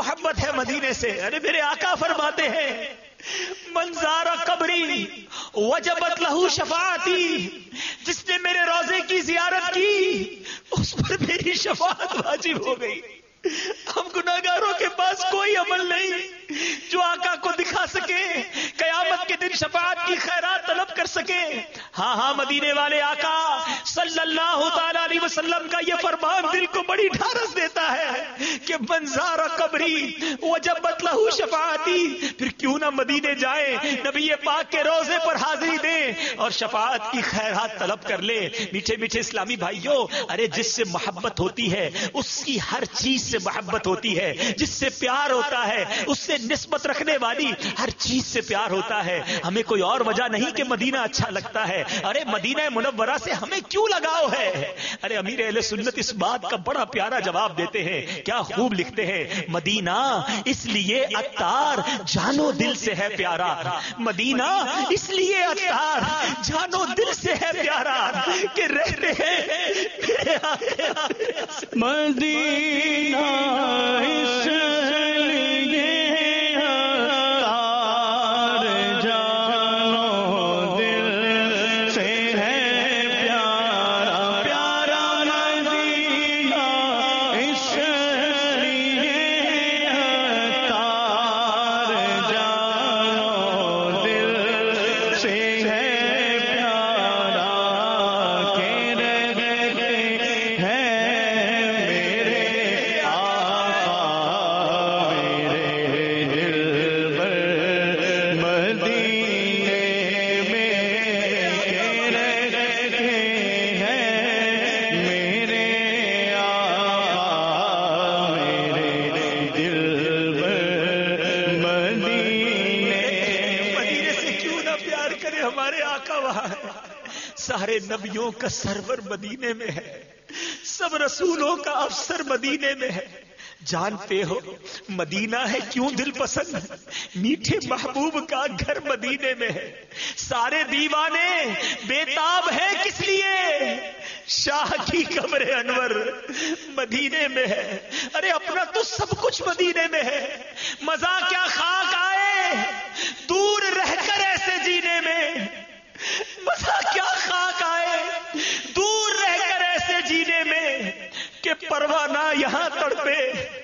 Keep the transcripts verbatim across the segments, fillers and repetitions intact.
محبت ہے مدینے سے. ارے میرے آقا فرماتے ہیں من زار قبری وجبت لہو شفاعتی، جس نے میرے روضے کی زیارت کی اس پر میری شفاعت واجب ہو گئی. ہم گناہگاروں کے پاس کوئی عمل نہیں جو آقا کو دکھا سکے، قیامت کے دن شفاعت کی خیرات طلب کر سکے. ہاں ہاں مدینے والے آقا صلی اللہ تعالی علیہ وسلم کا یہ فرمان دل کو بڑی ڈھارس دیتا ہے کہ من زار قبری وجبت لہو شفاعتی. پھر کیوں نہ مدینے جائیں، نبی پاک کے روضے پر حاضری دیں اور شفاعت کی خیرات طلب کر لے. میٹھے میٹھے اسلامی بھائیوں، ارے جس سے محبت ہوتی ہے اس کی ہر چیز سے محبت ہوتی ہے، جس سے پیار ہوتا ہے اس سے نسبت رکھنے والی ہر چیز سے پیار ہوتا ہے. ہمیں کوئی اور وجہ نہیں کہ مدینہ اچھا لگتا ہے. ارے مدینہ منورہ سے ہمیں کیوں لگاؤ ہے؟ ارے امیر اہل سنت اس بات کا بڑا پیارا جواب دیتے ہیں. کیا خوب لکھتے ہیں، مدینہ اس لیے عطار جانو دل سے ہے پیارا. مدینہ اس لیے عطار جانو دل سے ہے پیارا کہ رہتے ہیں مدینہ اس لیے عطار جانو دل سے ہے پیارا. پیارا مدینہ اس لیے عطار جانو دل سے ہے پیارا کہ رہتے ہیں میرے آقا میرے دل پر مدینے میں کہ رہتے ہیں میرے آقا میرے دل پر مدینے. مدینے سے کیوں نہ پیار کرے ہمارے آقا. وہاں ہے سارے نبیوں کا سرور مدینے میں ہے، سب رسولوں کا افسر مدینے میں ہے. جانتے ہو مدینہ ہے کیوں دل پسند؟ میٹھے محبوب کا گھر مدینے میں ہے. سارے دیوانے بےتاب ہیں کس لیے؟ شاہ کی قبر انور مدینے میں ہے. ارے اپنا تو سب کچھ مدینے میں ہے. مزہ کیا خاک آئے دور رہ کر ایسے جینے میں، مزہ کیا خاک آئے دور رہ کر ایسے جینے میں کہ پروانہ یہاں تڑپے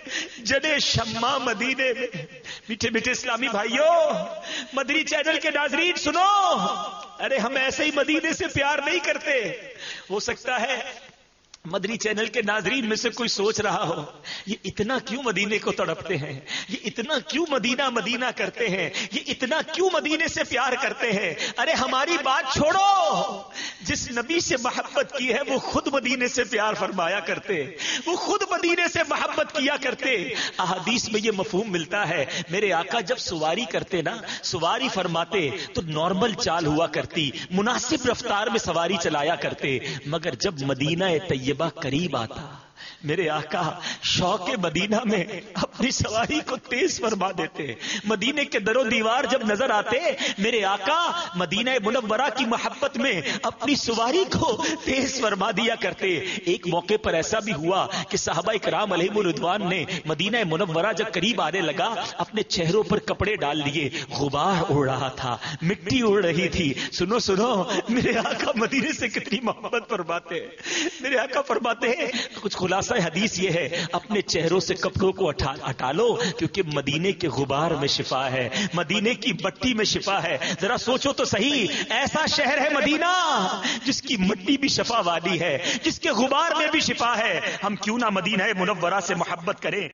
جنے شمع مدینے میں. میٹھے میٹھے اسلامی بھائیوں، مدنی چینل کے ناظرین سنو، ارے ہم ایسے ہی مدینے سے پیار نہیں کرتے. ہو سکتا ہے مدنی چینل کے ناظرین میں سے کوئی سوچ رہا ہو یہ اتنا کیوں مدینے کو تڑپتے ہیں، یہ اتنا کیوں مدینہ مدینہ کرتے ہیں، یہ اتنا کیوں مدینے سے پیار کرتے ہیں. ارے ہماری بات چھوڑو، جس نبی سے محبت کی ہے وہ خود مدینے سے پیار فرمایا کرتے، وہ خود مدینے سے محبت کیا کرتے. احادیث میں یہ مفہوم ملتا ہے، میرے آقا جب سواری کرتے نا، سواری فرماتے تو نارمل چال ہوا کرتی، مناسب رفتار میں سواری چلایا کرتے. مگر جب مدینہ طیبہ قریب آتا، میرے آقا شوق مدینہ میں اپنی سواری کو تیز فرما دیتے. مدینے کے در و دیوار جب نظر آتے، میرے آقا مدینہ منورہ کی محبت میں اپنی سواری کو تیز فرما دیا کرتے. ایک موقع پر ایسا بھی ہوا کہ صحابہ کرام علیہم الرضوان نے مدینہ منورہ جب قریب آنے لگا اپنے چہروں پر کپڑے ڈال لیے. غبار اڑ رہا تھا، مٹی اڑ رہی تھی. سنو سنو میرے آقا مدینے سے کتنی محبت فرماتے ہیں. میرے آقا فرماتے ہیں کچھ خلاصہ حدیث یہ ہے، اپنے چہروں سے کپڑوں کو ہٹا لو کیونکہ مدینے کے غبار میں شفا ہے، مدینے کی مٹی میں شفا ہے. ذرا سوچو تو صحیح، ایسا شہر ہے مدینہ جس کی مٹی بھی شفا والی ہے، جس کے غبار میں بھی شفا ہے. ہم کیوں نہ مدینہ منورہ سے محبت کریں.